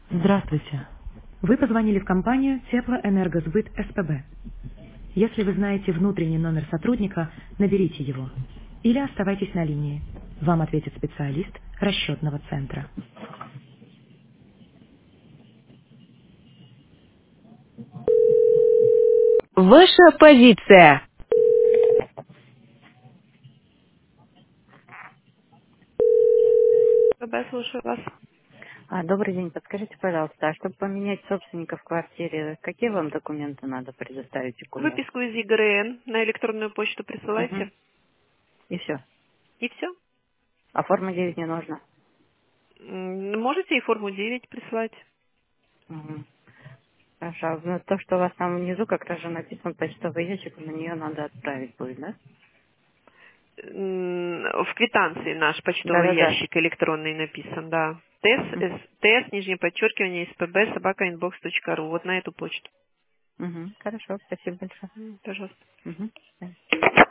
Здравствуйте. Вы позвонили в компанию Теплоэнергосбыт СПБ. Если вы знаете внутренний номер сотрудника, наберите его. Или оставайтесь на линии. Вам ответит специалист расчетного центра. Ваша позиция. СПБ, слушаю вас. Добрый день. Подскажите, пожалуйста, а чтобы поменять собственника в квартире, какие вам документы надо предоставить и куда? Выписку из ЕГРН на электронную почту Угу. присылайте. И все. И все. А формы 9 не нужно? Можете и форму 9 прислать. Угу. Хорошо. Ну, то, что у вас там внизу как раз же написан почтовый ящик, на нее надо отправить будет, да? В квитанции наш почтовый Да-да-да. ящик электронный написан, да. Угу. нижнее подчеркивание, spb, собака.inbox.ru. Вот на эту почту. Угу. Хорошо. Спасибо большое. Пожалуйста. Угу.